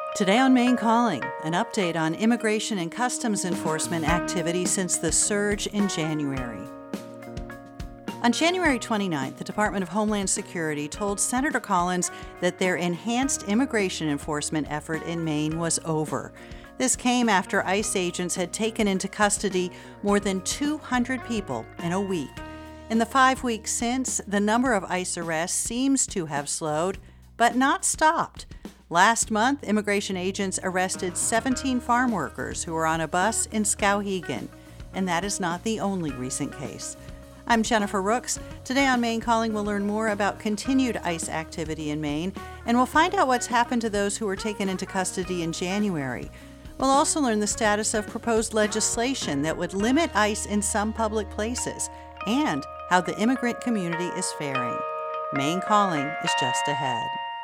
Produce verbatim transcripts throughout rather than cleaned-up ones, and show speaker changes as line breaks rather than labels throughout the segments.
Today on Maine Calling, an update on immigration and customs enforcement activity since the surge in January. On January twenty-ninth, the Department of Homeland Security told Senator Collins that their enhanced immigration enforcement effort in Maine was over. This came after ICE agents had taken into custody more than two hundred people in a week. In the five weeks since, the number of ICE arrests seems to have slowed, but not stopped. Last month, immigration agents arrested seventeen farm workers who were on a bus in Skowhegan, and that is not the only recent case. I'm Jennifer Rooks. Today on Maine Calling, we'll learn more about continued ICE activity in Maine, and we'll find out what's happened to those who were taken into custody in January. We'll also learn the status of proposed legislation that would limit ICE in some public places, and how the immigrant community is faring. Maine Calling is just ahead.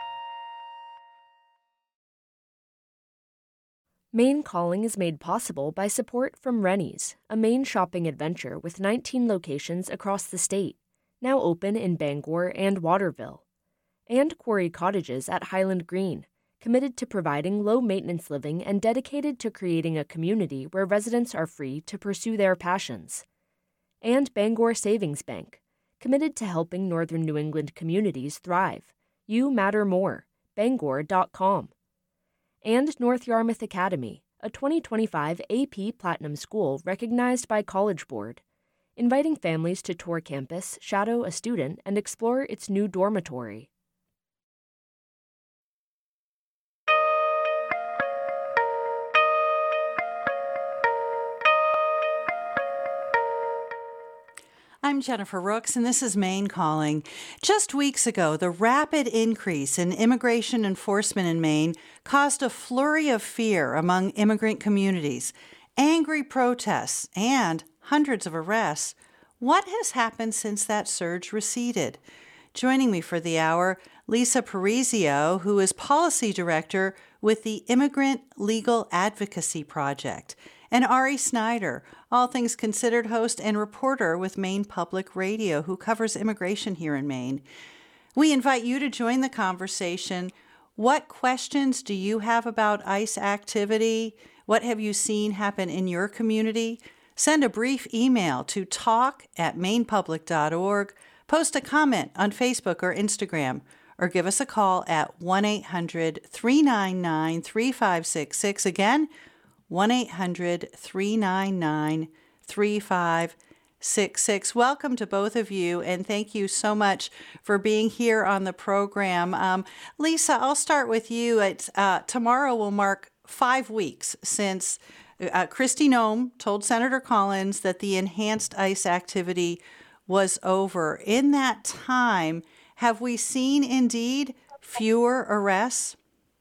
Maine Calling is made possible by support from Rennie's, a Maine shopping adventure with nineteen locations across the state, now open in Bangor and Waterville, and Quarry Cottages at Highland Green, committed to providing low-maintenance living and dedicated to creating a community where residents are free to pursue their passions, and Bangor Savings Bank, committed to helping Northern New England communities thrive. You matter more, bangor dot com. And North Yarmouth Academy, a twenty twenty-five A P Platinum school recognized by College Board, inviting families to tour campus, shadow a student, and explore its new dormitory.
I'm Jennifer Rooks, and this is Maine Calling. Just weeks ago, the rapid increase in immigration enforcement in Maine caused a flurry of fear among immigrant communities, angry protests, and hundreds of arrests. What has happened since that surge receded? Joining me for the hour, Lisa Parisio, who is Policy Director with the Immigrant Legal Advocacy Project, and Ari Snyder, All Things Considered host and reporter with Maine Public Radio, who covers immigration here in Maine. We invite you to join the conversation. What questions do you have about ICE activity? What have you seen happen in your community? Send a brief email to talk at maine public dot org, post a comment on Facebook or Instagram, or give us a call at one eight hundred three nine nine three five six six. Again, one eight hundred three nine nine three five six six. Welcome to both of you, and thank you so much for being here on the program. Um, Lisa, I'll start with you. It's, uh, tomorrow will mark five weeks since uh, Kristi Noem told Senator Collins that the enhanced ICE activity was over. In that time, have we seen indeed fewer arrests?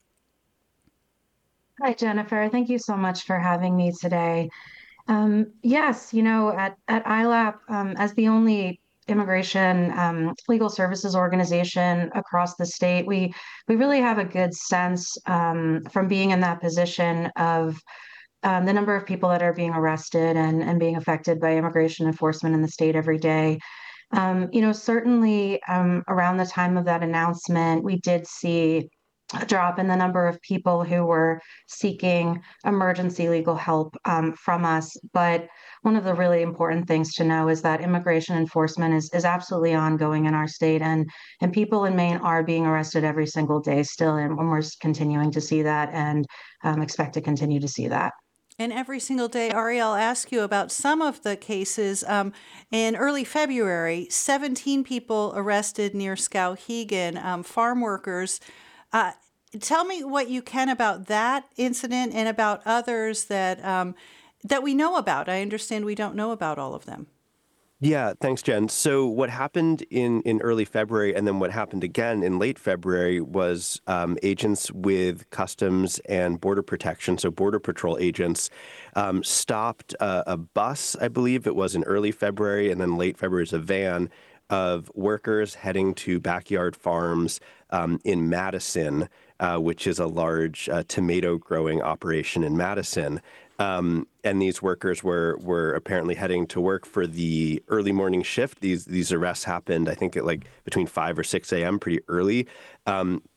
Hi, Jennifer. Thank you so much for having me today. Um, yes, you know, at, at I L A P, um, as the only immigration um, legal services organization across the state, we we really have a good sense um, from being in that position of um, the number of people that are being arrested and, and being affected by immigration enforcement in the state every day. Um, you know, certainly um, around the time of that announcement, we did see a drop in the number of people who were seeking emergency legal help um, from us. But one of the really important things to know is that immigration enforcement is, is absolutely ongoing in our state, and, and people in Maine are being arrested every single day still, and we're continuing to see that and um, expect to continue to see that.
And every single day, Ari, I'll ask you about some of the cases. Um, in early February, seventeen people arrested near Skowhegan, um, farm workers. Uh, tell me what you can about that incident and about others that um, that we know about. I understand we don't know about all of them.
Yeah, thanks, Jen. So what happened in, in early February and then what happened again in late February was um, agents with Customs and Border Protection, so Border Patrol agents, um, stopped a, a bus, I believe it was in early February, and then late February is a van of workers heading to backyard farms um, in Madison, uh, which is a large uh, tomato growing operation in Madison. Um, and these workers were were apparently heading to work for the early morning shift. These these arrests happened, I think, at like between five or six a.m., pretty early. Um,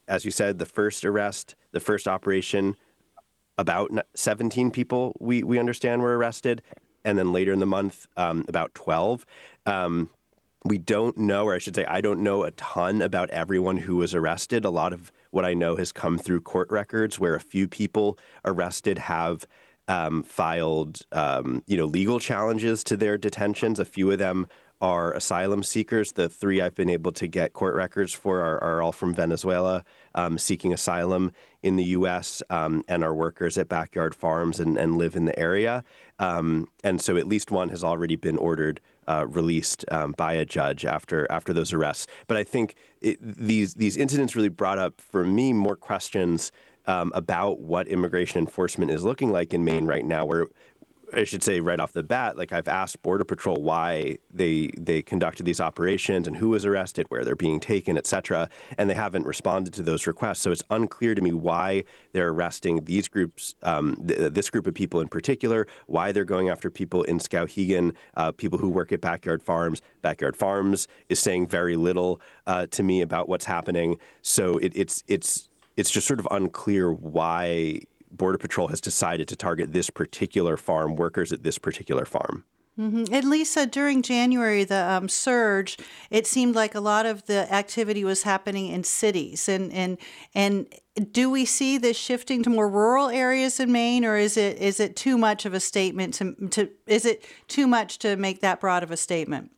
as you said, the first arrest, the first operation, about seventeen people we, we understand were arrested. And then later in the month, um, about twelve. Um, we don't know, or I should say, I don't know a ton about everyone who was arrested. A lot of what I know has come through court records where a few people arrested have um, filed, um, you know, legal challenges to their detentions. A few of them are asylum seekers. The three I've been able to get court records for are, are all from Venezuela, um, seeking asylum in the U S um, and are workers at backyard farms and, and live in the area. Um, and so at least one has already been ordered uh, released um, by a judge after after those arrests. But I think it, these these incidents really brought up for me more questions um, about what immigration enforcement is looking like in Maine right now, where I should say right off the bat, like I've asked Border Patrol why they they conducted these operations and who was arrested, where they're being taken, et cetera, and they haven't responded to those requests. So it's unclear to me why they're arresting these groups, um, th- this group of people in particular, why they're going after people in Skowhegan, uh, people who work at backyard farms. Backyard Farms is saying very little uh, to me about what's happening. So it, it's it's it's just sort of unclear why Border Patrol has decided to target this particular farm, workers at this particular farm.
Mm-hmm. And Lisa, during January, the um, surge, it seemed like a lot of the activity was happening in cities. And and and do we see this shifting to more rural areas in Maine, or is it is it too much of a statement to to is it too much to make that broad of a statement?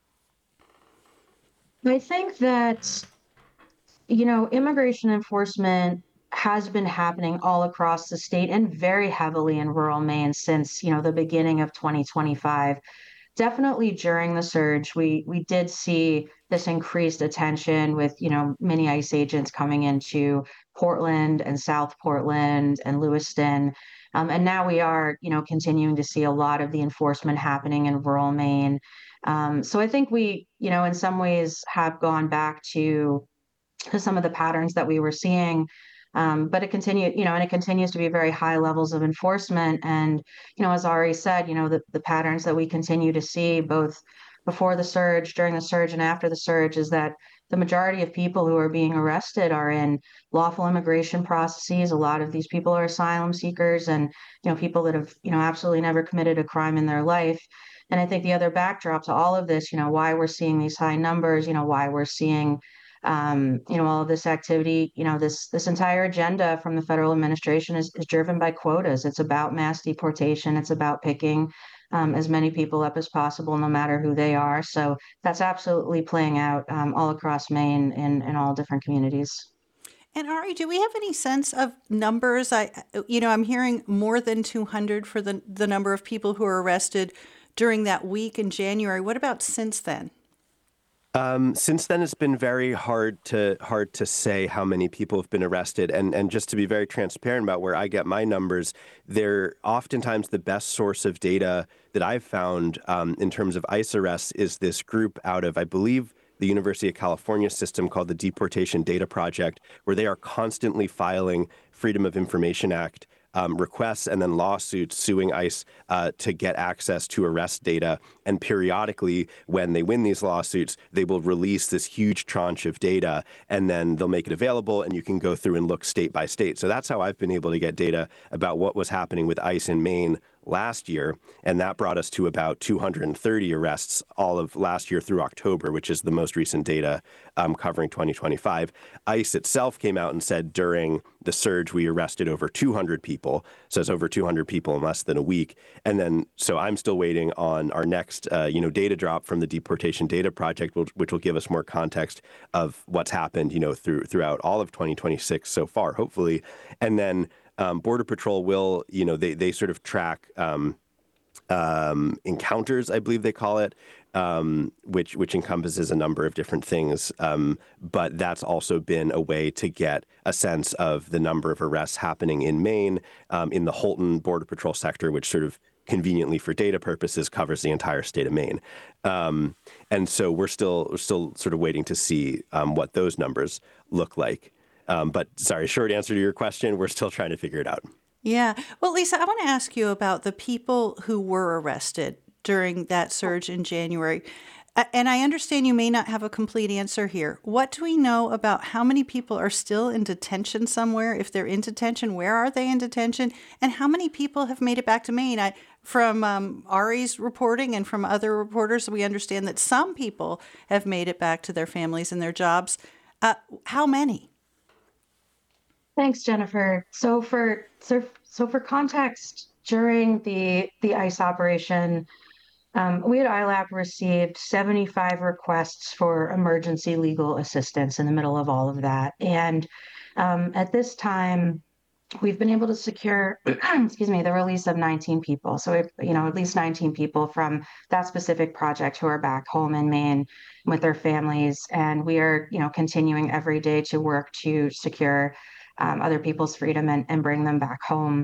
I think that, you know, immigration enforcement has been happening all across the state and very heavily in rural Maine since, you know, the beginning of twenty twenty-five. Definitely during the surge, we we did see this increased attention with, you know, many ICE agents coming into Portland and South Portland and Lewiston. Um, and now we are, you know, continuing to see a lot of the enforcement happening in rural Maine. Um, so I think we, you know, in some ways have gone back to to some of the patterns that we were seeing. Um, but it continued, you know, and it continues to be very high levels of enforcement. And, you know, as Ari said, you know, the, the patterns that we continue to see both before the surge, during the surge, and after the surge is that the majority of people who are being arrested are in lawful immigration processes. A lot of these people are asylum seekers and, you know, people that have, you know, absolutely never committed a crime in their life. And I think the other backdrop to all of this, you know, why we're seeing these high numbers, you know, why we're seeing um, you know, all of this activity, you know, this this entire agenda from the federal administration is, is driven by quotas. It's about mass deportation. It's about picking um, as many people up as possible, no matter who they are. So that's absolutely playing out um, all across Maine in, in all different communities.
And Ari, do we have any sense of numbers? I, you know, I'm hearing more than two hundred for the the number of people who were arrested during that week in January. What about since then?
Um, since then, it's been very hard to hard to say how many people have been arrested. And and just to be very transparent about where I get my numbers, they're oftentimes the best source of data that I've found um, in terms of ICE arrests is this group out of, I believe, the University of California system called the Deportation Data Project, where they are constantly filing Freedom of Information Act Um, requests and then lawsuits suing ICE uh, to get access to arrest data. And periodically, when they win these lawsuits, they will release this huge tranche of data, and then they'll make it available, and you can go through and look state by state. So that's how I've been able to get data about what was happening with ICE in Maine last year, and that brought us to about two hundred thirty arrests all of last year through October, which is the most recent data um, covering twenty twenty-five. ICE itself came out and said during the surge we arrested over two hundred people, so it's over two hundred people in less than a week. And then, so I'm still waiting on our next, uh, you know, data drop from the Deportation Data Project, which, which will give us more context of what's happened, you know, through throughout all of twenty twenty-six so far, hopefully, and then. Um, Border Patrol will, you know, they, they sort of track um, um, encounters, I believe they call it, um, which which encompasses a number of different things. Um, but that's also been a way to get a sense of the number of arrests happening in Maine, um, in the Holton Border Patrol sector, which sort of conveniently for data purposes covers the entire state of Maine. Um, and so we're still we're still sort of waiting to see um, what those numbers look like. Um, but sorry, short answer to your question, we're still trying to figure it out.
Yeah. Well, Lisa, I want to ask you about the people who were arrested during that surge in January. And I understand you may not have a complete answer here. What do we know about how many people are still in detention somewhere? If they're in detention, where are they in detention? And how many people have made it back to Maine? I, from um, Ari's reporting and from other reporters, we understand that some people have made it back to their families and their jobs. Uh, how many?
Thanks, Jennifer. So for so, so for context, during the the ICE operation, Um, we at I LAP received seventy-five requests for emergency legal assistance in the middle of all of that. And um, at this time, we've been able to secure, excuse me, the release of nineteen people. So, we've, you know, at least nineteen people from that specific project who are back home in Maine with their families. And we are, you know, continuing every day to work to secure um, other people's freedom and, and bring them back home.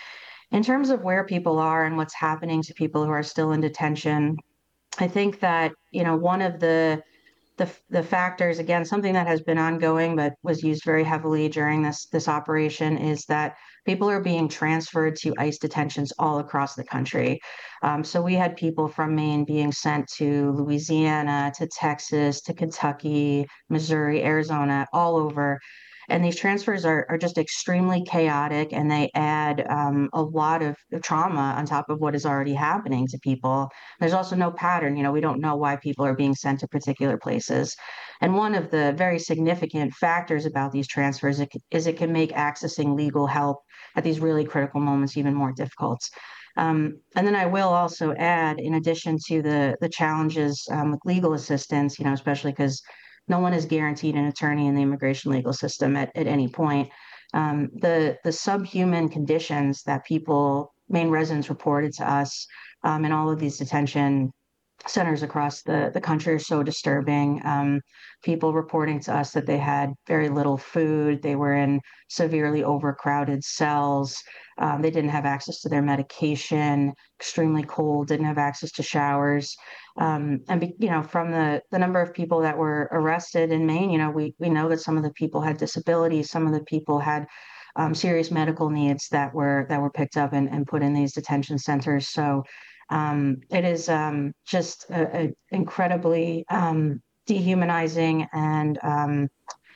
In terms of where people are and what's happening to people who are still in detention, I think that, you know, one of the the, the factors, again, something that has been ongoing but was used very heavily during this this operation, is that people are being transferred to ICE detentions all across the country. Um, so we had people from Maine being sent to Louisiana, to Texas, to Kentucky, Missouri, Arizona, all over. And these transfers are, are just extremely chaotic, and they add um, a lot of trauma on top of what is already happening to people. There's also no pattern. You know, we don't know why people are being sent to particular places. And one of the very significant factors about these transfers is it can make accessing legal help at these really critical moments even more difficult. Um, and then I will also add, in addition to the the challenges um, with legal assistance, you know, especially because no one is guaranteed an attorney in the immigration legal system at, at any point. Um, the the subhuman conditions that people, Maine residents, reported to us um, in all of these detention centers across the, the country are so disturbing. Um, people reporting to us that they had very little food, they were in severely overcrowded cells, um, they didn't have access to their medication, extremely cold, didn't have access to showers. Um, and, be, you know, from the, the number of people that were arrested in Maine, you know, we, we know that some of the people had disabilities, some of the people had um, serious medical needs that were that were picked up and, and put in these detention centers. So um, it is um, just an incredibly um, dehumanizing and, um,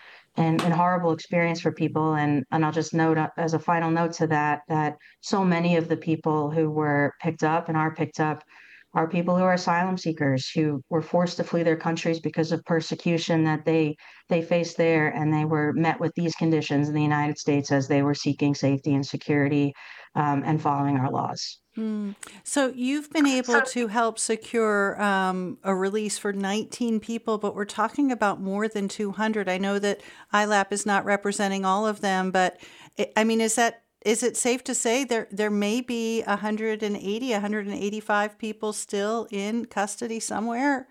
and and horrible experience for people. And and I'll just note uh, as a final note to that that so many of the people who were picked up and are picked up are people who are asylum seekers who were forced to flee their countries because of persecution that they they faced there, and they were met with these conditions in the United States as they were seeking safety and security um, and following our laws.
Mm. So you've been able to help secure um, a release for nineteen people, but we're talking about more than two hundred. I know that I LAP is not representing all of them, but it, I mean, is that is it safe to say there there may be one hundred eighty, one hundred eighty-five people still in custody somewhere?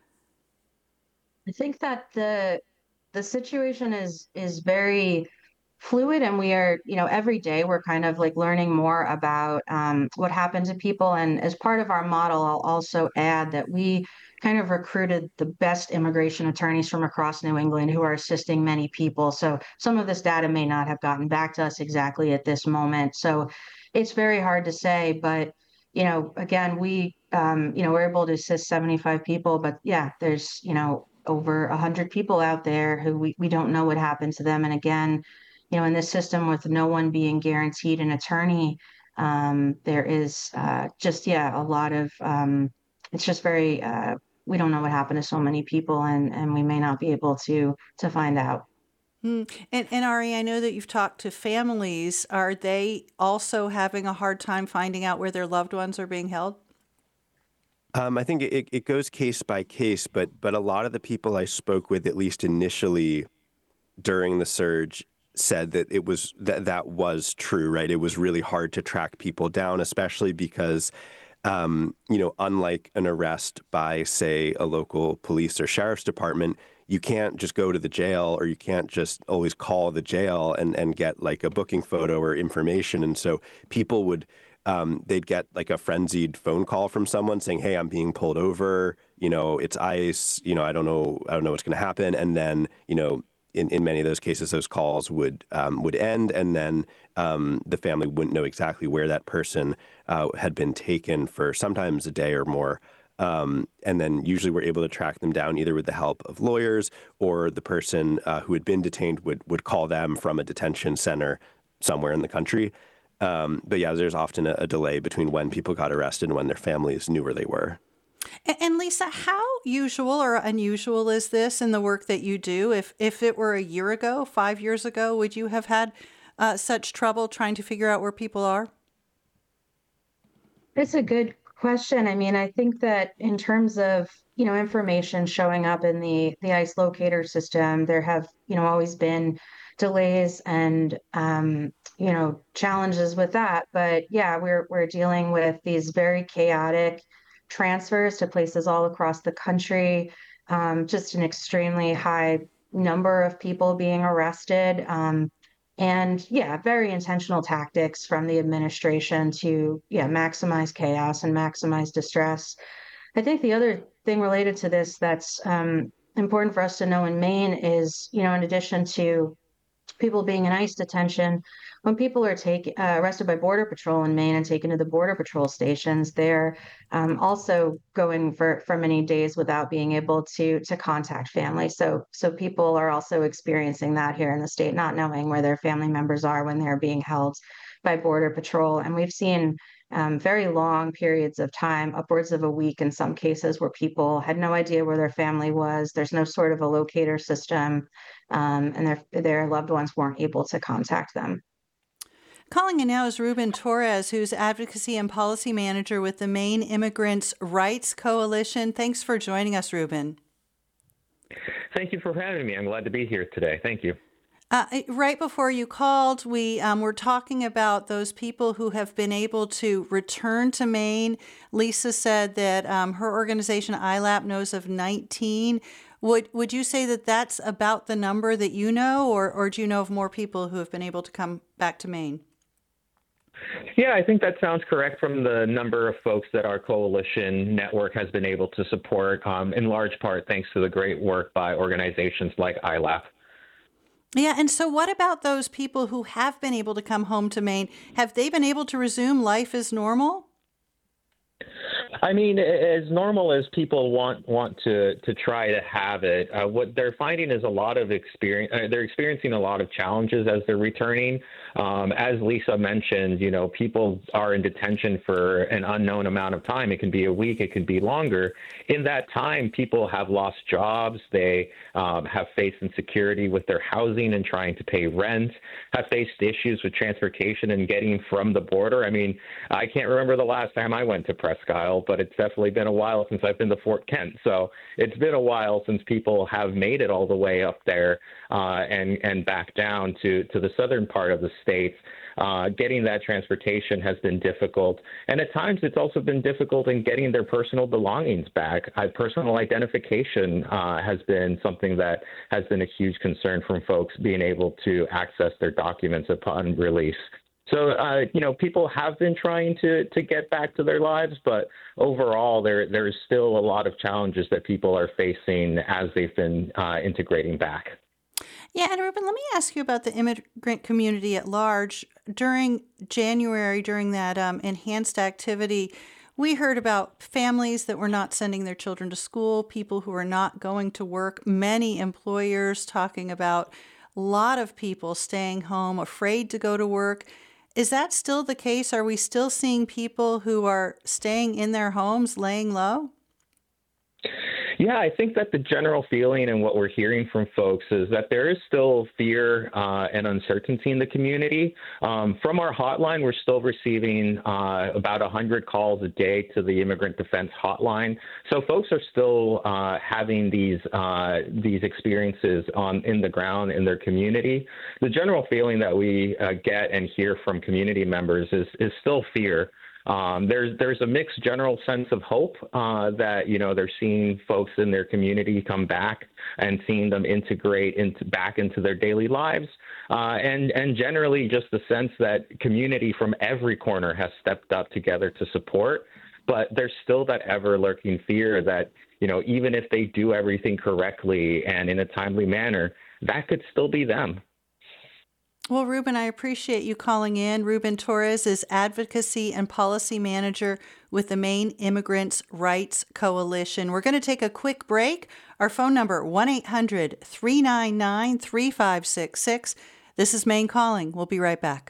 I think that the the situation is is very fluid, and we are, you know, every day we're kind of like learning more about um, what happened to people. And as part of our model, I'll also add that we kind of recruited the best immigration attorneys from across New England who are assisting many people. So some of this data may not have gotten back to us exactly at this moment. So it's very hard to say, but you know, again, we, um, you know, we're able to assist seventy-five people, but yeah, there's, you know, over one hundred people out there who we, we don't know what happened to them. And again, you know, in this system with no one being guaranteed an attorney, um, there is uh, just, yeah, a lot of, um, it's just very, uh, we don't know what happened to so many people, and, and we may not be able to to find out.
Hmm. And, and Ari, I know that you've talked to families. Are they also having a hard time finding out where their loved ones are being held?
Um, I think it, it goes case by case, but but a lot of the people I spoke with, at least initially during the surge, said that it was that that was true, right? It was really hard to track people down, especially because, um, you know, unlike an arrest by, say, a local police or sheriff's department, you can't just go to the jail, or you can't just always call the jail and, and get like a booking photo or information. And so people would, um, they'd get like a frenzied phone call from someone saying, hey, I'm being pulled over, you know, it's ICE, you know, I don't know, I don't know what's going to happen. And then, you know, In, in many of those cases, those calls would um, would end, and then um, the family wouldn't know exactly where that person uh, had been taken for sometimes a day or more. Um, and then usually we're able to track them down either with the help of lawyers, or the person uh, who had been detained would, would call them from a detention center somewhere in the country. Um, but yeah, there's often a, a delay between when people got arrested and when their families knew where they were.
And Lisa, how usual or unusual is this in the work that you do? If if it were a year ago, five years ago, would you have had uh, such trouble trying to figure out where people are?
It's a good question. I mean, I think that in terms of, you know, information showing up in the the ICE locator system, there have, you know, always been delays and um, you know, challenges with that. But yeah, we're we're dealing with these very chaotic transfers to places all across the country, um, just an extremely high number of people being arrested. Um, and yeah, very intentional tactics from the administration to, yeah, maximize chaos and maximize distress. I think the other thing related to this that's um, important for us to know in Maine is, you know, in addition to people being in ICE detention, when people are taken uh, arrested by Border Patrol in Maine and taken to the Border Patrol stations, they're um, also going for for many days without being able to to contact family. So so people are also experiencing that here in the state, not knowing where their family members are when they're being held by Border Patrol. And we've seen um, very long periods of time, upwards of a week in some cases, where people had no idea where their family was. There's no sort of a locator system, um, and their their loved ones weren't able to contact them.
Calling in now is Ruben Torres, who's Advocacy and Policy Manager with the Maine Immigrants' Rights Coalition. Thanks for joining us, Ruben.
Thank you for having me. I'm glad to be here today. Thank you.
Uh, right before you called, we um, were talking about those people who have been able to return to Maine. Lisa said that um, her organization, I LAP, knows of nineteen. Would would you say that that's about the number that you know, or, or do you know of more people who have been able to come back to Maine?
Yeah, I think that sounds correct from the number of folks that our coalition network has been able to support, um, in large part thanks to the great work by organizations like I LAP.
Yeah, and so what about those people who have been able to come home to Maine? Have they been able to resume life as normal?
I mean, as normal as people want want to to try to have it, uh, what they're finding is a lot of experience. Uh, they're experiencing a lot of challenges as they're returning. Um, as Lisa mentioned, you know, people are in detention for an unknown amount of time. It can be a week, it can be longer. In that time, people have lost jobs. They um, have faced insecurity with their housing and trying to pay rent, have faced issues with transportation and getting from the border. I mean, I can't remember the last time I went to Presque Isle, but it's definitely been a while since I've been to Fort Kent. So it's been a while since people have made it all the way up there uh, and, and back down to, to the southern part of the states. Uh, getting that transportation has been difficult. And at times it's also been difficult in getting their personal belongings back. Uh, personal identification uh, has been something that has been a huge concern from folks being able to access their documents upon release. So, uh, you know, people have been trying to, to get back to their lives, but overall there there's still a lot of challenges that people are facing as they've been uh, integrating back.
Yeah, and Ruben, let me ask you about the immigrant community at large. During January, during that um, enhanced activity, we heard about families that were not sending their children to school, people who are not going to work, many employers talking about a lot of people staying home, afraid to go to work. Is that still the case? Are we still seeing people who are staying in their homes, laying low?
Yeah, I think that the general feeling and what we're hearing from folks is that there is still fear uh, and uncertainty in the community. Um, from our hotline, we're still receiving uh, about one hundred calls a day to the Immigrant Defense Hotline. So folks are still uh, having these uh, these experiences on in the ground in their community. The general feeling that we uh, get and hear from community members is is still fear. Um, there's there's a mixed general sense of hope uh, that, you know, they're seeing folks in their community come back and seeing them integrate into back into their daily lives. Uh, and, and generally just the sense that community from every corner has stepped up together to support. But there's still that ever lurking fear that, you know, even if they do everything correctly and in a timely manner, that could still be them.
Well, Ruben, I appreciate you calling in. Ruben Torres is Advocacy and Policy Manager with the Maine Immigrants' Rights Coalition. We're going to take a quick break. Our phone number, one eight hundred three nine nine three five six six. This is Maine Calling. We'll be right back.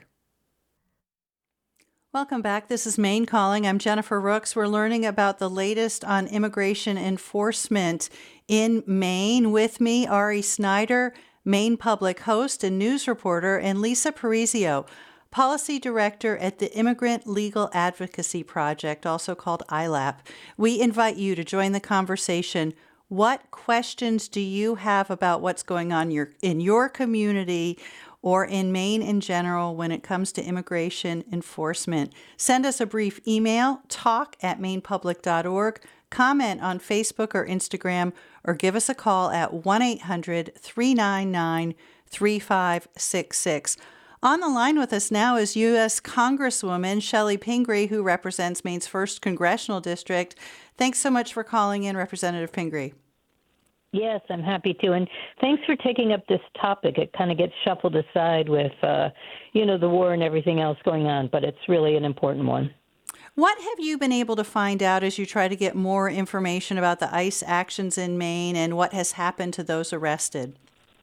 Welcome back. This is Maine Calling. I'm Jennifer Rooks. We're learning about the latest on immigration enforcement in Maine. With me, Ari Snyder, Maine Public host and news reporter, and Lisa Parisio, Policy Director at the Immigrant Legal Advocacy Project, also called I L A P. We invite you to join the conversation. What questions do you have about what's going on your, in your community or in Maine in general when it comes to immigration enforcement? Send us a brief email, talk at maine public dot org, comment on Facebook or Instagram, or give us a call at one eight hundred three nine nine three five six six. On the line with us now is U S Congresswoman Chellie Pingree, who represents Maine's first congressional district. Thanks so much for calling in, Representative Pingree.
Yes, I'm happy to. And thanks for taking up this topic. It kind of gets shuffled aside with, uh, you know, the war and everything else going on, but it's really an important one.
What have you been able to find out as you try to get more information about the ICE actions in Maine and what has happened to those arrested?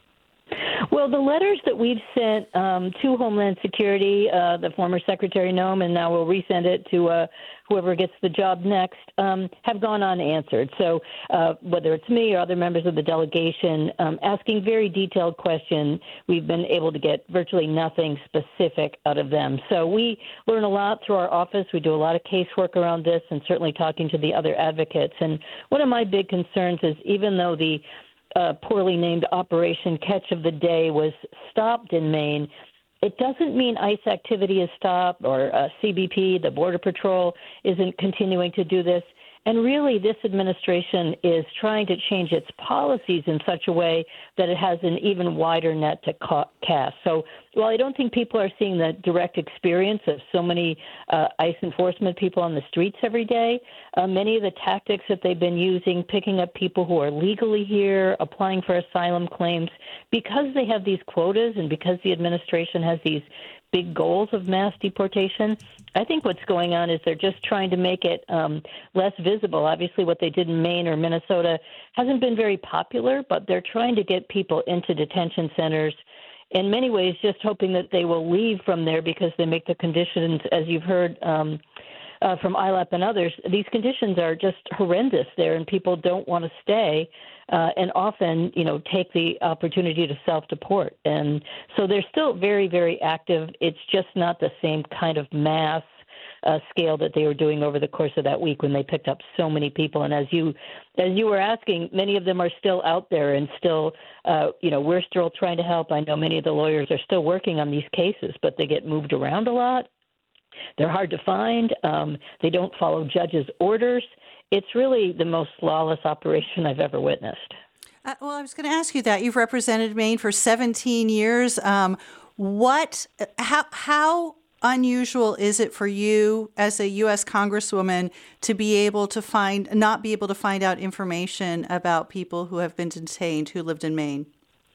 Well, the letters that we've sent um, to Homeland Security, uh, the former Secretary Noem, and now we'll resend it to uh, whoever gets the job next, um, have gone unanswered. So uh, whether it's me or other members of the delegation um, asking very detailed questions, we've been able to get virtually nothing specific out of them. So we learn a lot through our office. We do a lot of casework around this and certainly talking to the other advocates. And one of my big concerns is even though the Uh, poorly named Operation Catch of the Day was stopped in Maine, it doesn't mean ICE activity is stopped or uh, C B P, the Border Patrol, isn't continuing to do this. And really, this administration is trying to change its policies in such a way that it has an even wider net to ca- cast. So while I don't think people are seeing the direct experience of so many uh, ICE enforcement people on the streets every day, uh, many of the tactics that they've been using, picking up people who are legally here, applying for asylum claims, because they have these quotas and because the administration has these big goals of mass deportation, I think what's going on is they're just trying to make it um, less visible. Obviously, what they did in Maine or Minnesota hasn't been very popular, but they're trying to get people into detention centers, in many ways just hoping that they will leave from there because they make the conditions, as you've heard um, uh, from I L A P and others, these conditions are just horrendous there, and people don't want to stay. Uh, and often, you know, take the opportunity to self-deport. And so they're still very, very active. It's just not the same kind of mass uh, scale that they were doing over the course of that week when they picked up so many people. And as you as you were asking, many of them are still out there and still, uh, you know, we're still trying to help. I know many of the lawyers are still working on these cases, but they get moved around a lot. They're hard to find. Um, they don't follow judges' orders. It's really the most flawless operation I've ever witnessed.
Uh, well, I was going to ask you that. You've represented Maine for seventeen years. Um, what, how, how unusual is it for you as a U S Congresswoman to be able to find, not be able to find out information about people who have been detained who lived in Maine?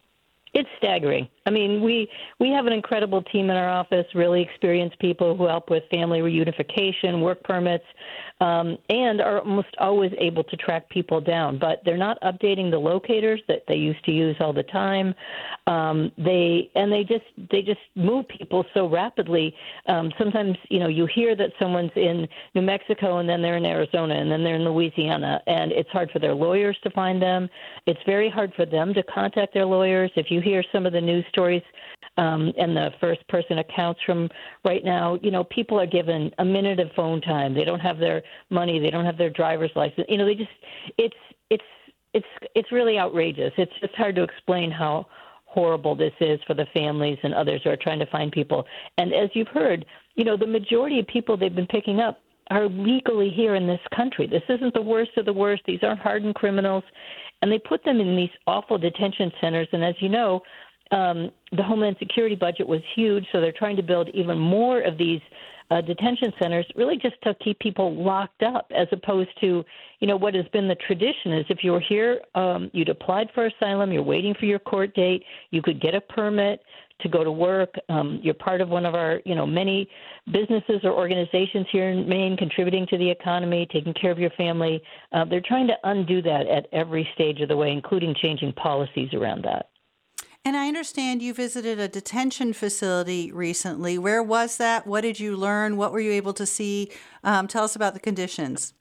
It's staggering. I mean, we we have an incredible team in our office, really experienced people who help with family reunification, work permits, um, and are almost always able to track people down. But they're not updating the locators that they used to use all the time. Um, they and they just they just move people so rapidly. Um, sometimes, you know, you hear that someone's in New Mexico and then they're in Arizona and then they're in Louisiana, and it's hard for their lawyers to find them. It's very hard for them to contact their lawyers. If you hear some of the news stories um, and the first-person accounts from right now, you know, people are given a minute of phone time. They don't have their money. They don't have their driver's license. You know, they just it's it's it's it's really outrageous. It's just hard to explain how horrible this is for the families and others who are trying to find people. And as you've heard, you know, the majority of people they've been picking up are legally here in this country. This isn't the worst of the worst. These aren't hardened criminals. And they put them in these awful detention centers. And as you know, um, the Homeland Security budget was huge, so they're trying to build even more of these uh, detention centers, really just to keep people locked up, as opposed to, you know, what has been the tradition is if you were here, um, you'd applied for asylum, you're waiting for your court date, you could get a permit. to go to work. Um, you're part of one of our, you know, many businesses or organizations here in Maine contributing to the economy, taking care of your family. Uh, they're trying to undo that at every stage of the way, including changing policies around that.
And I understand you visited a detention facility recently. Where was that? What did you learn? What were you able to see? Um, tell us about the conditions.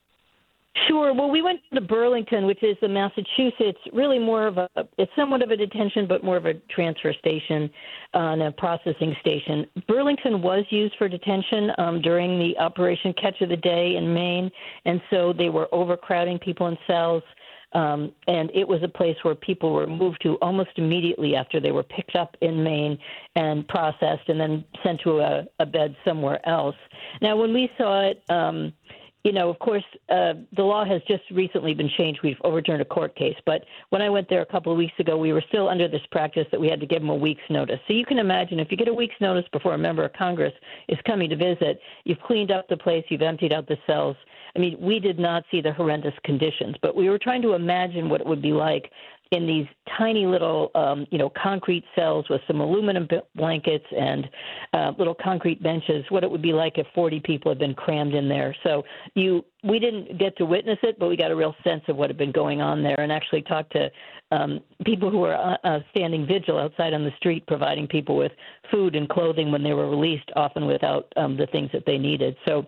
Sure. Well, we went to Burlington, which is the Massachusetts, really more of a, it's somewhat of a detention, but more of a transfer station uh, and a processing station. Burlington was used for detention um, during the Operation Catch of the Day in Maine, and so they were overcrowding people in cells. Um, and it was a place where people were moved to almost immediately after they were picked up in Maine and processed and then sent to a, a bed somewhere else. Now, when we saw it, um, you know, of course, uh, the law has just recently been changed. We've overturned a court case. But when I went there a couple of weeks ago, we were still under this practice that we had to give them a week's notice. So you can imagine if you get a week's notice before a member of Congress is coming to visit, you've cleaned up the place, you've emptied out the cells. I mean, we did not see the horrendous conditions, but we were trying to imagine what it would be like in these tiny little, um, you know, concrete cells with some aluminum b- blankets and uh, little concrete benches, what it would be like if forty people had been crammed in there. So you, we didn't get to witness it, but we got a real sense of what had been going on there and actually talked to um, people who were uh, uh, standing vigil outside on the street, providing people with food and clothing when they were released, often without um, the things that they needed. So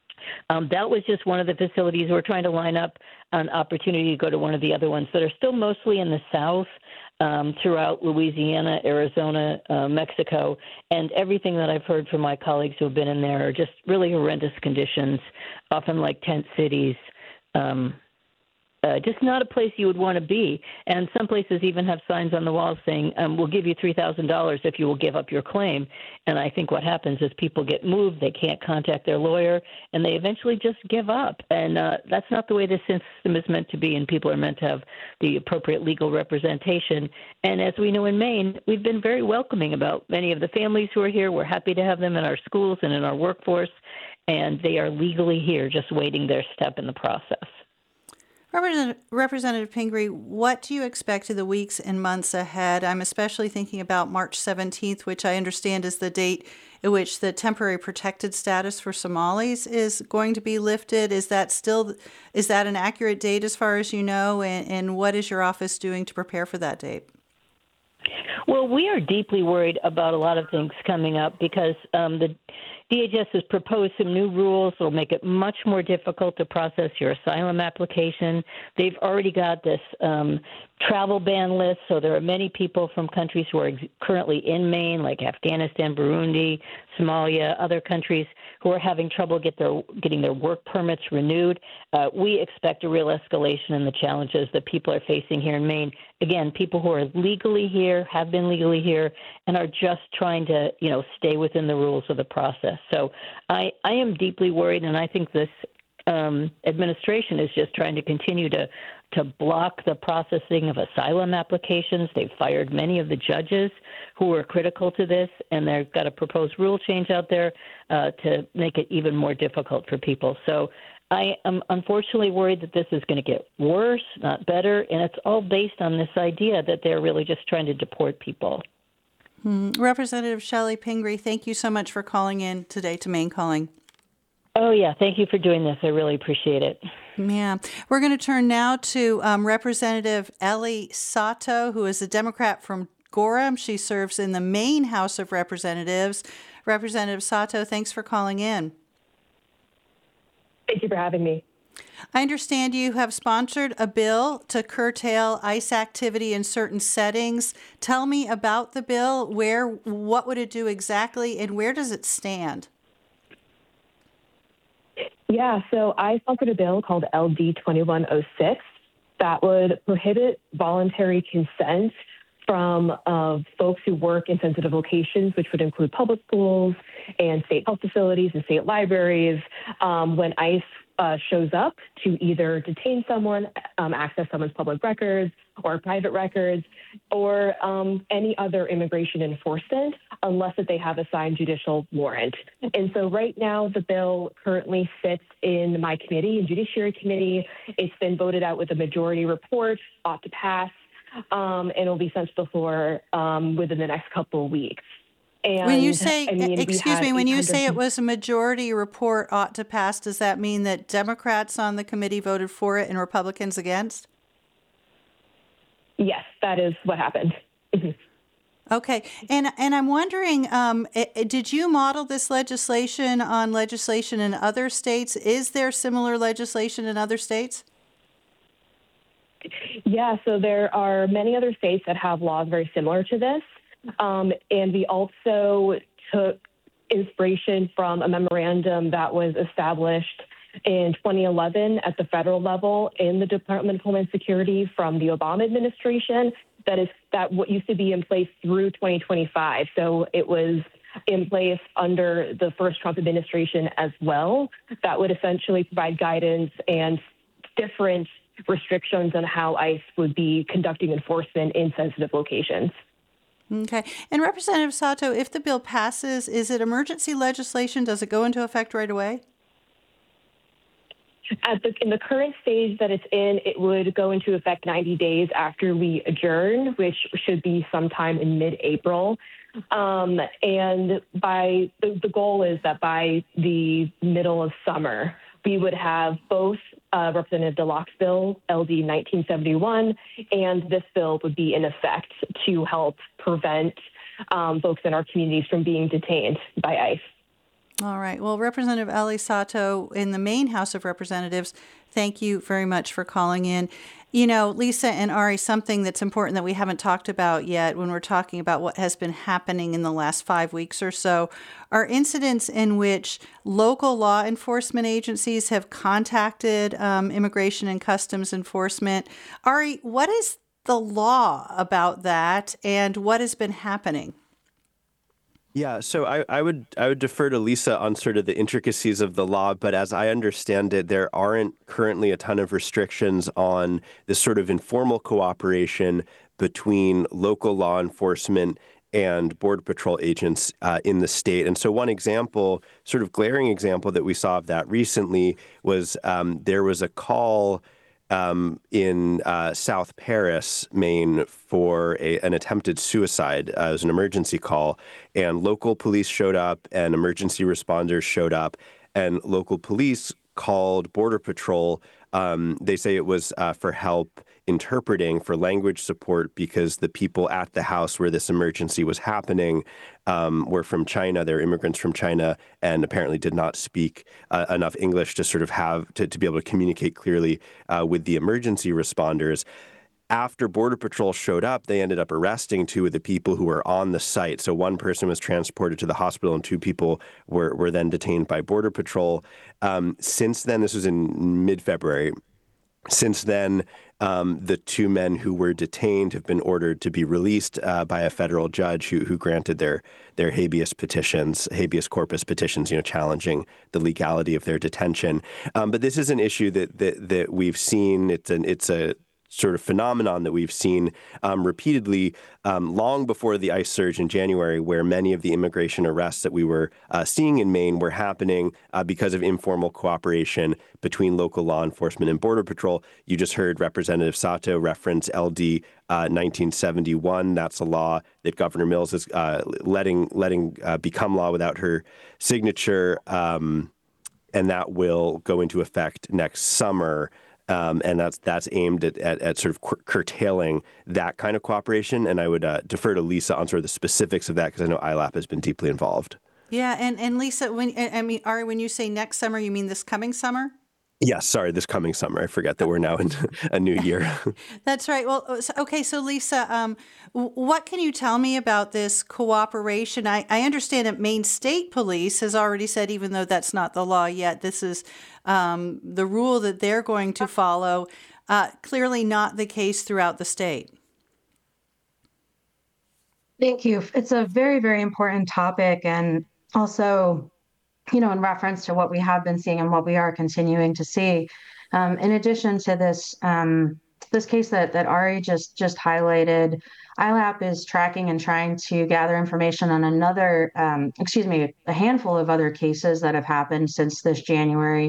Um, that was just one of the facilities. We're trying to line up an opportunity to go to one of the other ones that are still mostly in the South, um, throughout Louisiana, Arizona, uh, Mexico, and everything that I've heard from my colleagues who have been in there are just really horrendous conditions, often like tent cities. Um, Uh, just not a place you would want to be. And some places even have signs on the walls saying, um, we'll give you three thousand dollars if you will give up your claim. And I think what happens is people get moved, they can't contact their lawyer, and they eventually just give up. And uh, that's not the way this system is meant to be, and people are meant to have the appropriate legal representation. And as we know in Maine, we've been very welcoming about many of the families who are here. We're happy to have them in our schools and in our workforce, and they are legally here, just waiting their step in the process.
Representative, Representative Pingree, what do you expect in the weeks and months ahead? I'm especially thinking about March seventeenth, which I understand is the date at which the temporary protected status for Somalis is going to be lifted. Is that still, is that an accurate date as far as you know? And, and what is your office doing to prepare for that date?
Well, we are deeply worried about a lot of things coming up because um, the D H S has proposed some new rules that will make it much more difficult to process your asylum application. They've already got this um, travel ban list, so there are many people from countries who are ex- currently in Maine, like Afghanistan, Burundi, Somalia, other countries, who are having trouble get their, getting their work permits renewed. Uh, we expect a real escalation in the challenges that people are facing here in Maine. Again, people who are legally here, have been legally here, and are just trying to, you know, stay within the rules of the process. So I, I am deeply worried, and I think this um, administration is just trying to continue to to block the processing of asylum applications. They've fired many of the judges who were critical to this, and they've got a proposed rule change out there uh, to make it even more difficult for people. So I am unfortunately worried that this is going to get worse, not better, and it's all based on this idea that they're really just trying to deport people.
Hmm. Representative Shelley Pingree, thank you so much for calling in today to Maine Calling.
Oh, yeah. Thank you for doing this. I really appreciate it.
Yeah. We're going to turn now to um, Representative Ellie Sato, who is a Democrat from Gorham. She serves in the Maine House of Representatives. Representative Sato, thanks for calling in.
Thank you for having me.
I understand you have sponsored a bill to curtail ICE activity in certain settings. Tell me about the bill. Where, what would it do exactly, and where does it stand?
Yeah, so I sponsored a bill called L D twenty-one oh six that would prohibit voluntary consent from uh, folks who work in sensitive locations, which would include public schools and state health facilities and state libraries, um, when ICE uh, shows up to either detain someone, um, access someone's public records or private records, or um, any other immigration enforcement, unless that they have a signed judicial warrant. And so right now, the bill currently sits in my committee, in Judiciary Committee. It's been voted out with a majority report, ought to pass, um, and it'll be sent to the floor um, within the next couple of weeks. And
when you say,
I mean,
excuse me, when you say it was a majority report ought to pass, does that mean that Democrats on the committee voted for it and Republicans against?
Yes, that is what happened.
Okay, and and I'm wondering, um, did you model this legislation on legislation in other states? Is there similar legislation in other states?
Yeah, so there are many other states that have laws very similar to this. Um, and we also took inspiration from a memorandum that was established in twenty eleven at the federal level in the Department of Homeland Security from the Obama administration. That is that what used to be in place through twenty twenty-five. So it was in place under the first Trump administration as well. That would essentially provide guidance and different restrictions on how ICE would be conducting enforcement in sensitive locations.
Okay. And Representative Sato, if the bill passes, is it emergency legislation? Does it go into effect right away?
At the, in the current stage that it's in, it would go into effect ninety days after we adjourn, which should be sometime in mid-April. Um, and by the, the goal is that by the middle of summer, we would have both uh, Representative DeLocke's bill, L D nineteen seventy-one, and this bill would be in effect to help prevent um, folks in our communities from being detained by ICE.
All right. Well, Representative Ali Sato in the Maine House of Representatives, thank you very much for calling in. You know, Lisa and Ari, something that's important that we haven't talked about yet when we're talking about what has been happening in the last five weeks or so are incidents in which local law enforcement agencies have contacted um, Immigration and Customs Enforcement. Ari, what is the law about that and what has been happening?
Yeah, so I, I would I would defer to Lisa on sort of the intricacies of the law, but as I understand it, there aren't currently a ton of restrictions on this sort of informal cooperation between local law enforcement and Border Patrol agents uh, in the state. And so one example, sort of glaring example that we saw of that recently was um, there was a call Um, in uh, South Paris, Maine, for a, an attempted suicide. Uh, it was an emergency call, and local police showed up, and emergency responders showed up, and local police called Border Patrol. Um, they say it was uh, for help interpreting, for language support, because the people at the house where this emergency was happening um, were from China. They're immigrants from China and apparently did not speak uh, enough English to sort of have to, to be able to communicate clearly uh, with the emergency responders. After Border Patrol showed up, they ended up arresting two of the people who were on the site. So one person was transported to the hospital and two people were, were then detained by Border Patrol. Um, since then, this was in mid-February. Since then, um, the two men who were detained have been ordered to be released uh, by a federal judge who, who granted their their habeas petitions, habeas corpus petitions, you know, challenging the legality of their detention. Um, but this is an issue that that that we've seen. It's an it's a sort of phenomenon that we've seen um, repeatedly um, long before the ICE surge in January, where many of the immigration arrests that we were uh, seeing in Maine were happening uh, because of informal cooperation between local law enforcement and Border Patrol. You just heard Representative Sato reference L D uh, nineteen seventy-one. That's a law that Governor Mills is uh, letting letting uh, become law without her signature, um, and that will go into effect next summer. Um, and that's that's aimed at, at, at sort of cur- curtailing that kind of cooperation. And I would uh, defer to Lisa on sort of the specifics of that, because I know I LAP has been deeply involved.
Yeah, and, and Lisa, when I mean, Ari, when you say next summer, you mean this coming summer?
Yes, sorry, this coming summer. I forget that we're now in a new year.
That's right. Well, okay, so Lisa, um, what can you tell me about this cooperation? I, I understand that Maine State Police has already said, even though that's not the law yet, this is um, the rule that they're going to follow. Uh, clearly not the case throughout the state.
Thank you. It's a very, very important topic, and also, you know, in reference to what we have been seeing and what we are continuing to see. Um, in addition to this, um, this case that that Ari just just highlighted, I LAP is tracking and trying to gather information on another, um, excuse me, a handful of other cases that have happened since this January,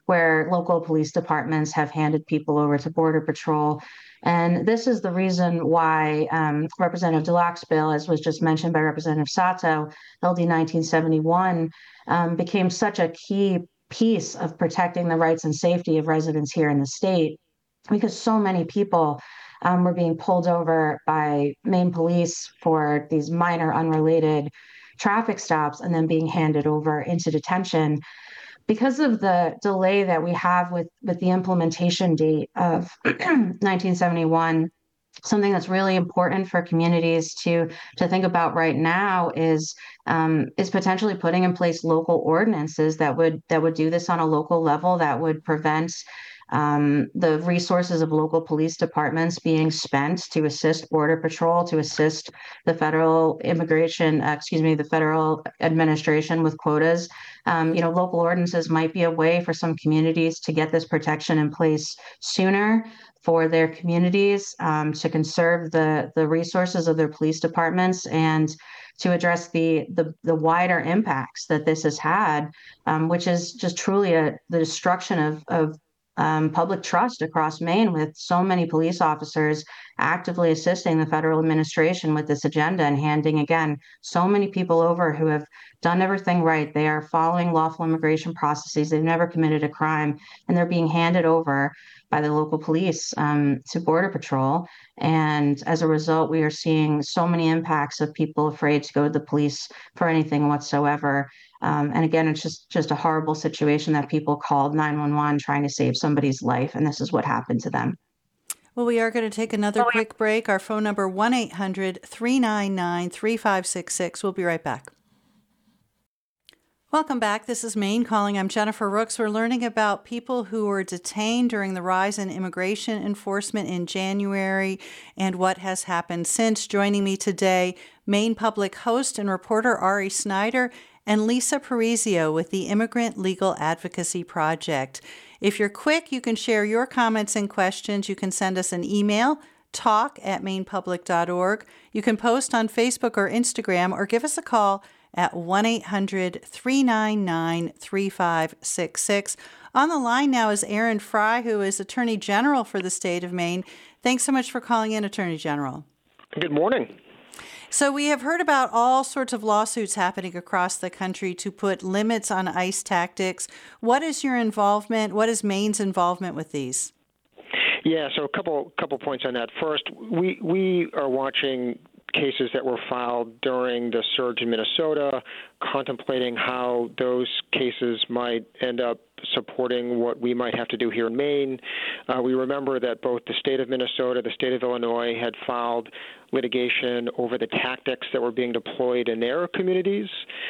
where local police departments have handed people over to Border Patrol. And this is the reason why um, Representative DeLocke's bill, as was just mentioned by Representative Sato, L D nineteen seventy-one, um, became such a key piece of protecting the rights and safety of residents here in the state, because so many people um, were being pulled over by Maine police for these minor unrelated traffic stops and then being handed over into detention. Because of the delay that we have with, with the implementation date of nineteen seventy-one, something that's really important for communities to to think about right now is um, is potentially putting in place local ordinances that would that would do this on a local level, that would prevent um, the resources of local police departments being spent to assist Border Patrol, to assist the federal immigration, uh, excuse me, the federal administration with quotas. Um, you know, local ordinances might be a way for some communities to get this protection in place sooner for their communities, um, to conserve the the resources of their police departments, and to address the the, the wider impacts that this has had, um, which is just truly a the destruction of of um, public trust across Maine, with so many police officers actively assisting the federal administration with this agenda and handing, again, so many people over who have done everything right. They are following lawful immigration processes. They've never committed a crime, and they're being handed over by the local police um, to Border Patrol. And as a result, we are seeing so many impacts of people afraid to go to the police for anything whatsoever. Um, and again, it's just, just a horrible situation that people called nine one one trying to save somebody's life, and this is what happened to them.
Well, we are going to take another quick break. Our phone number, one eight hundred three nine nine three five six six. We'll be right back. Welcome back. This is Maine Calling. I'm Jennifer Rooks. We're learning about people who were detained during the rise in immigration enforcement in January and what has happened since. Joining me today, Maine Public host and reporter Ari Snyder and Lisa Parisio with the Immigrant Legal Advocacy Project. If you're quick, you can share your comments and questions. You can send us an email, talk at maine public dot org. You can post on Facebook or Instagram, or give us a call at one eight hundred three nine nine three five six six. On the line now is Aaron Fry, who is Attorney General for the state of Maine. Thanks so much for calling in, Attorney General.
Good morning.
So we have heard about all sorts of lawsuits happening across the country to put limits on ICE tactics. What is your involvement? What is Maine's involvement with these?
Yeah, so a couple couple points on that. First, we we are watching cases that were filed during the surge in Minnesota, contemplating how those cases might end up supporting what we might have to do here in Maine. Uh, we remember that both the state of Minnesota, the state of Illinois had filed litigation over the tactics that were being deployed in their communities.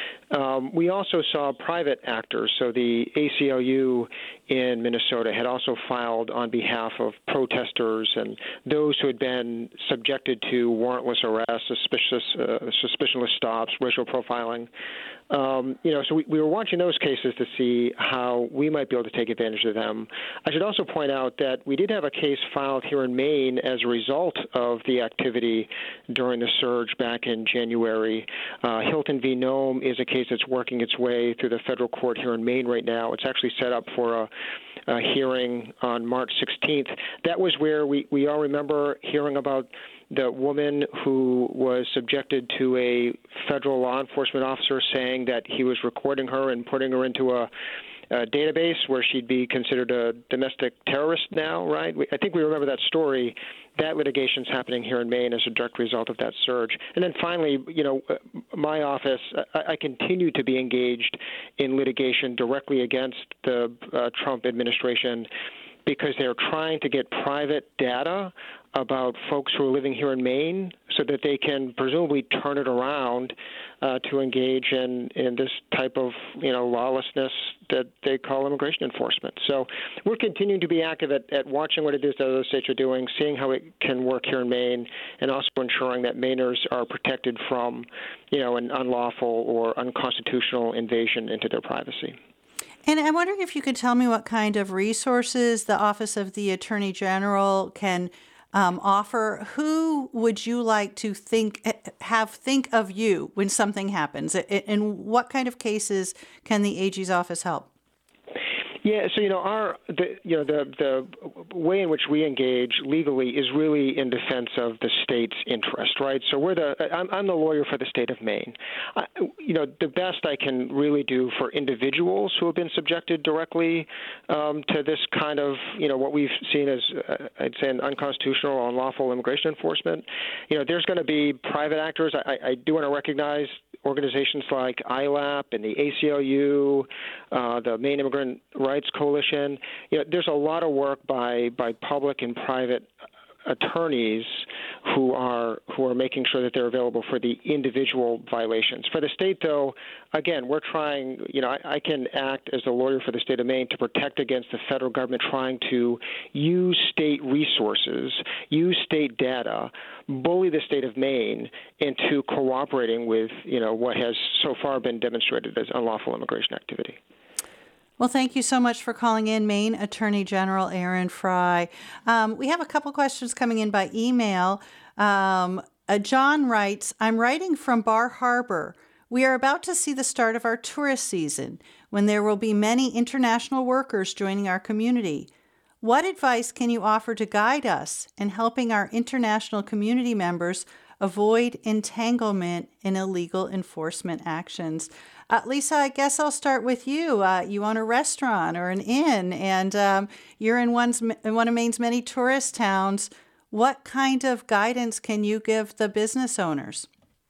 Um, we also saw private actors. So the A C L U in Minnesota had also filed on behalf of protesters and those who had been subjected to warrantless arrests, suspicious, uh, suspicionless stops, racial profiling. Um, you know, so we, we were watching those cases to see how we might be able to take advantage of them. I should also point out that we did have a case filed here in Maine as a result of the activity during the surge back in January. Uh, Hilton v. Nome is a case that's working its way through the federal court here in Maine right now. It's actually set up for a, a hearing on March sixteenth. That was where we, we all remember hearing about the woman who was subjected to a federal law enforcement officer saying that he was recording her and putting her into a, a database where she'd be considered a domestic terrorist now, right? We, I think we remember that story. That litigation's happening here in Maine as a direct result of that surge. And then finally, you know, my office, I, I continue to be engaged in litigation directly against the uh, Trump administration because they're trying to get private data about folks who are living here in Maine so that they can presumably turn it around uh, to engage in, in this type of, you know, lawlessness that they call immigration enforcement. So we're continuing to be active at, at watching what it is that other states are doing, seeing how it can work here in Maine, and also ensuring that Mainers are protected from, you know, an unlawful or unconstitutional invasion into their privacy.
And I'm wondering if you could tell me what kind of resources the Office of the Attorney General can um, offer. Who would you like to think have think of you when something happens? In what kind of cases can the A G's office help?
Yeah, so you know our the you know the the way in which we engage legally is really in defense of the state's interest, right? So we're the I'm, I'm the lawyer for the state of Maine. I, you know the best I can really do for individuals who have been subjected directly um, to this kind of you know what we've seen as uh, I'd say an unconstitutional or unlawful immigration enforcement. You know there's going to be private actors. I, I do want to recognize organizations like I L A P and the A C L U, uh, the Maine Immigrant Rights Coalition. You know, there's a lot of work by by public and private attorneys who are who are making sure that they're available for the individual violations. For the state, though, again, we're trying. You know, I, I can act as a lawyer for the state of Maine to protect against the federal government trying to use state resources, use state data, bully the state of Maine into cooperating with you know what has so far been demonstrated as unlawful immigration activity.
Well, thank you so much for calling in, Maine Attorney General Aaron Frey. Um, we have a couple questions coming in by email. Um, uh, John writes, I'm writing from Bar Harbor. We are about to see the start of our tourist season, when there will be many international workers joining our community. What advice can you offer to guide us in helping our international community members avoid entanglement in illegal enforcement actions? Uh, Lisa, I guess I'll start with you. Uh, you own a restaurant or an inn, and um, you're in, one's, in one of Maine's many tourist towns. What kind of guidance can you give the business owners?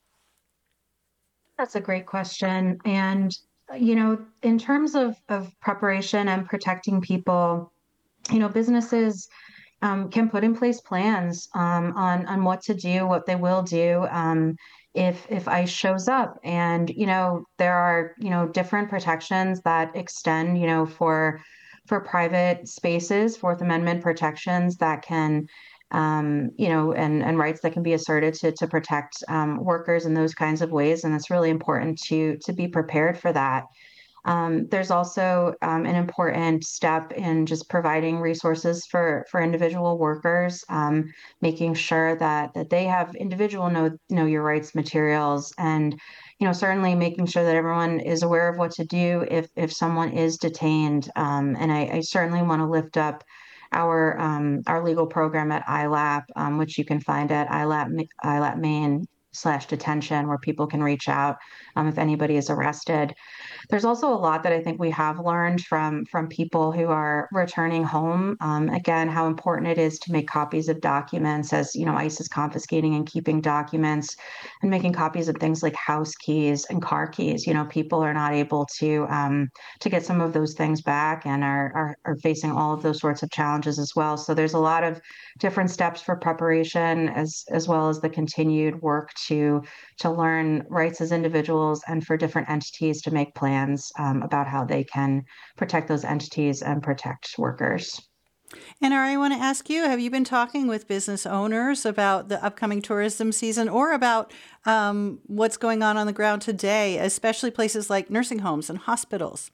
That's a great question. And, you know, in terms of, of preparation and protecting people, you know, businesses um, can put in place plans um, on, on what to do, what they will do. Um, if if ICE shows up, and you know there are you know different protections that extend you know for for private spaces, Fourth Amendment protections that can um, you know and and rights that can be asserted to to protect um, workers in those kinds of ways, and it's really important to to be prepared for that. Um, there's also um, an important step in just providing resources for, for individual workers, um, making sure that that they have individual know know your rights materials, and you know certainly making sure that everyone is aware of what to do if if someone is detained. Um, and I, I certainly want to lift up our um, our legal program at I L A P, um, which you can find at I L A P I L A P Maine slash detention, where people can reach out um, if anybody is arrested. There's also a lot that I think we have learned from from people who are returning home. Um, again, how important it is to make copies of documents, as you know, ICE is confiscating and keeping documents, and making copies of things like house keys and car keys. You know, people are not able to um, to get some of those things back, and are, are are facing all of those sorts of challenges as well. So there's a lot of different steps for preparation, as as well as the continued work to to learn rights as individuals, and for different entities to make plans Um, about how they can protect those entities and protect workers.
And I want to ask you, have you been talking with business owners about the upcoming tourism season, or about um, what's going on on the ground today, especially places like nursing homes and hospitals?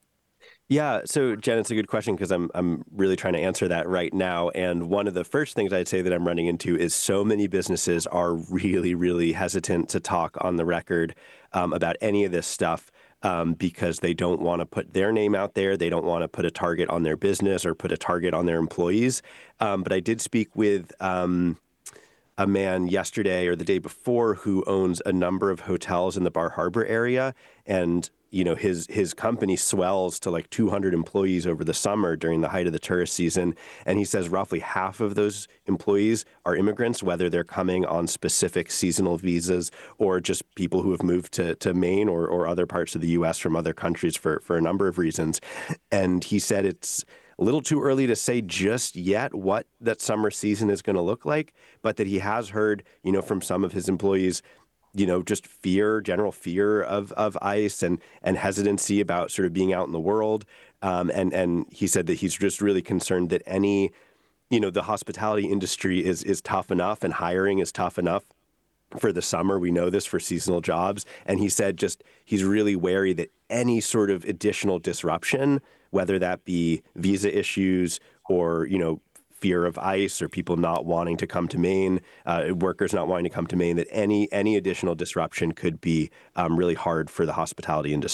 Yeah, so Jen, it's a good question, because I'm I'm really trying to answer that right now. And one of the first things I'd say that I'm running into is so many businesses are really, really hesitant to talk on the record um, about any of this stuff. Um, because they don't want to put their name out there. They don't want to put a target on their business or put a target on their employees. Um, but I did speak with um, a man yesterday or the day before who owns a number of hotels in the Bar Harbor area. And, you know, his his company swells to like two hundred employees over the summer during the height of the tourist season. And he says roughly half of those employees are immigrants, whether they're coming on specific seasonal visas or just people who have moved to, to Maine or, or other parts of the U S from other countries for, for a number of reasons. And he said it's a little too early to say just yet what that summer season is going to look like, but that he has heard, you know, from some of his employees, you know, just fear, general fear of, of ICE, and, and hesitancy about sort of being out in the world. Um, and, and he said that he's just really concerned that any, you know, the hospitality industry is, is tough enough, and hiring is tough enough for the summer. We know this for seasonal jobs. And he said just he's really wary that any sort of additional disruption, whether that be visa issues or, you know, fear of ICE or people not wanting to come to Maine, uh, workers not wanting to come to Maine, that any any additional disruption could be um, really hard for the hospitality industry.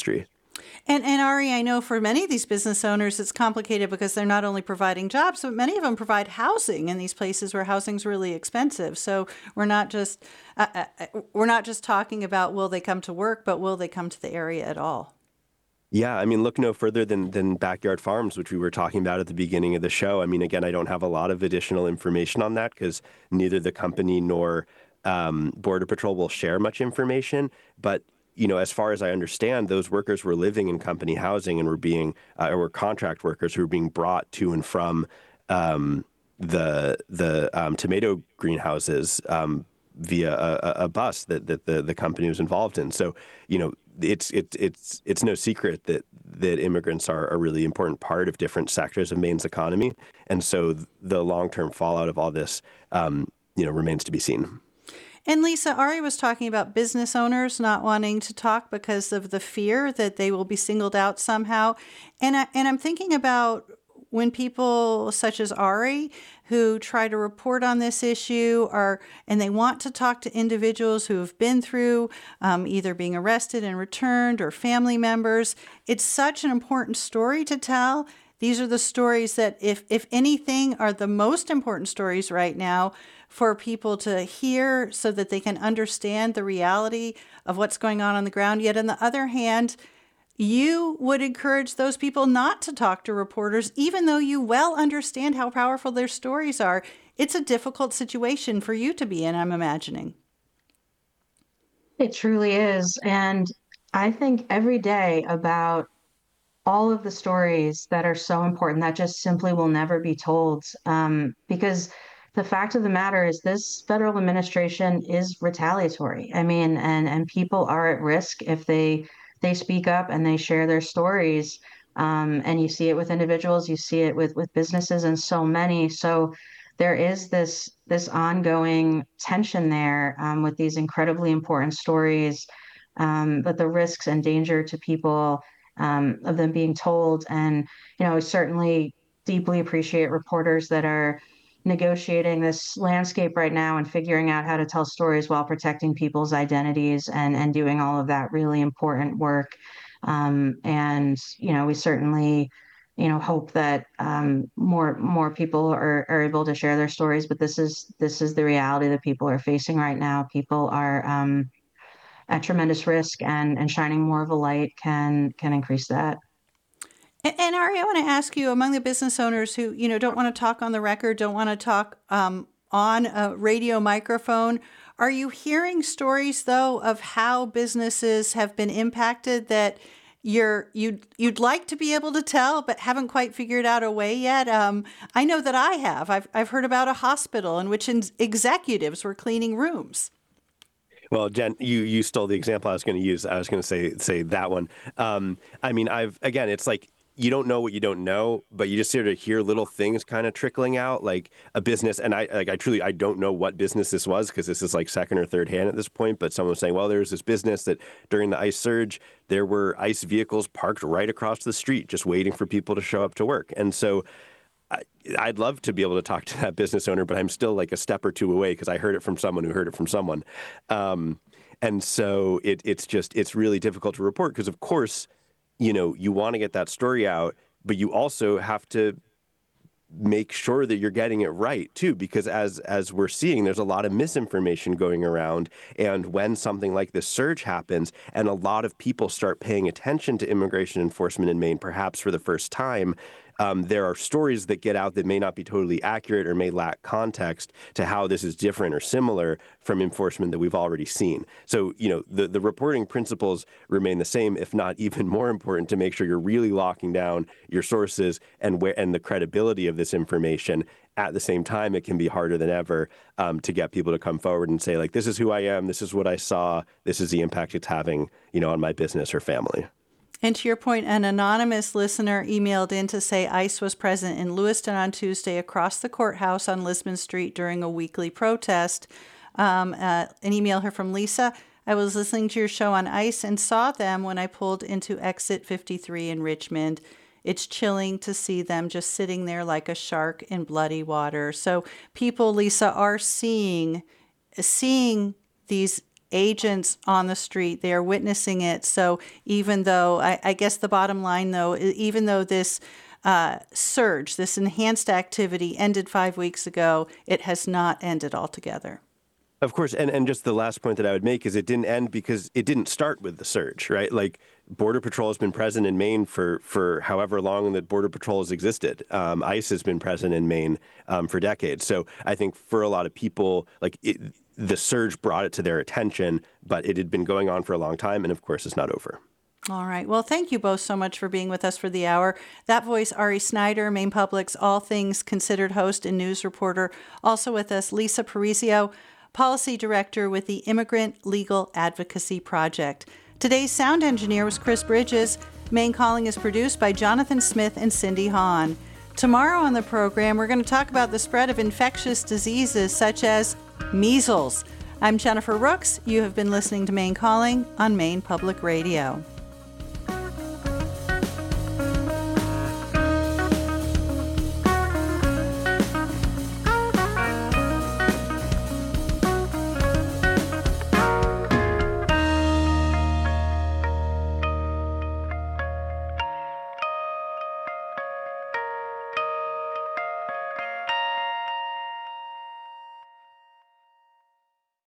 And, and Ari, I know for many of these business owners, it's complicated because they're not only providing jobs, but many of them provide housing in these places where housing's really expensive. So we're not just uh, uh, we're not just talking about will they come to work, but will they come to the area at all?
Yeah, I mean, look no further than than Backyard Farms, which we were talking about at the beginning of the show. I mean, again, I don't have a lot of additional information on that because neither the company nor um, Border Patrol will share much information. But you know, as far as I understand, those workers were living in company housing and were being, uh, or were contract workers who were being brought to and from um, the the um, tomato greenhouses um, via a, a bus that, that the, the company was involved in. So, you know, it's it's it's it's no secret that that immigrants are a really important part of different sectors of Maine's economy, and so the long term fallout of all this, um, you know, remains to be seen.
And Lisa, Ari was talking about business owners not wanting to talk because of the fear that they will be singled out somehow. And, I, and I'm thinking about when people such as Ari, who try to report on this issue, are and they want to talk to individuals who have been through um, either being arrested and returned or family members. It's such an important story to tell. These are the stories that, if if anything, are the most important stories right now for people to hear so that they can understand the reality of what's going on on the ground. Yet on the other hand, you would encourage those people not to talk to reporters, even though you well understand how powerful their stories are. It's a difficult situation for you to be in, I'm imagining.
It truly is. And I think every day about all of the stories that are so important that just simply will never be told. Um, because the fact of the matter is this federal administration is retaliatory. I mean, and, and people are at risk if they they speak up and they share their stories. Um, and you see it with individuals, you see it with, with businesses and so many. So there is this this ongoing tension there um, with these incredibly important stories, um, but the risks and danger to people um, of them being told. And, you know, I certainly deeply appreciate reporters that are negotiating this landscape right now and figuring out how to tell stories while protecting people's identities and, and doing all of that really important work. Um, and, you know, we certainly, you know, hope that um, more more people are, are able to share their stories. But this is this is the reality that people are facing right now. People are um, at tremendous risk, and, and shining more of a light can can increase that.
And, and Ari, I want to ask you, among the business owners who, you know, don't want to talk on the record, don't want to talk um, on a radio microphone, are you hearing stories, though, of how businesses have been impacted that you're you'd you'd like to be able to tell, but haven't quite figured out a way yet? Um, I know that I have. I've I've heard about a hospital in which executives were cleaning rooms.
Well, Jen, you, you stole the example I was going to use. I was going to say say that one. Um, I mean, I've again, it's like you don't know what you don't know, but you just sort of hear little things kind of trickling out, like a business. And I like I truly I don't know what business this was because this is like second or third hand at this point. But someone was saying, well, there's this business that during the ICE surge, there were ICE vehicles parked right across the street, just waiting for people to show up to work. And so I'd love to be able to talk to that business owner, but I'm still like a step or two away because I heard it from someone who heard it from someone. Um, and so it, it's just, it's really difficult to report because, of course, you know, you want to get that story out, but you also have to make sure that you're getting it right, too, because as as we're seeing, there's a lot of misinformation going around. And when something like this surge happens and a lot of people start paying attention to immigration enforcement in Maine, perhaps for the first time, Um, there are stories that get out that may not be totally accurate or may lack context to how this is different or similar from enforcement that we've already seen. So, you know, the, the reporting principles remain the same, if not even more important, to make sure you're really locking down your sources and where and the credibility of this information. At the same time, it can be harder than ever um, to get people to come forward and say, like, this is who I am, this is what I saw, this is the impact it's having, you know, on my business or family.
And to your point, an anonymous listener emailed in to say ICE was present in Lewiston on Tuesday across the courthouse on Lisbon Street during a weekly protest. Um, uh, an email here from Lisa. I was listening to your show on ICE and saw them when I pulled into exit fifty-three in Richmond. It's chilling to see them just sitting there like a shark in bloody water. So people, Lisa, are seeing seeing these agents on the street. They are witnessing it. So even though, I, I guess the bottom line, though, even though this uh, surge, this enhanced activity ended five weeks ago, it has not ended altogether.
Of course, and, and just the last point that I would make is it didn't end because it didn't start with the surge, right? Like Border Patrol has been present in Maine for, for however long that Border Patrol has existed. Um, ICE has been present in Maine um, for decades. So I think for a lot of people, like it, the surge brought it to their attention, but it had been going on for a long time, and of course it's not over.
All right. Well, thank you both so much for being with us for the hour. That voice, Ari Snyder, Maine Public's All Things Considered host and news reporter. Also with us, Lisa Parisio, Policy Director with the Immigrant Legal Advocacy Project. Today's sound engineer was Chris Bridges. Maine Calling is produced by Jonathan Smith and Cindy Hahn. Tomorrow on the program, we're going to talk about the spread of infectious diseases such as measles. I'm Jennifer Rooks. You have been listening to Maine Calling on Maine Public Radio.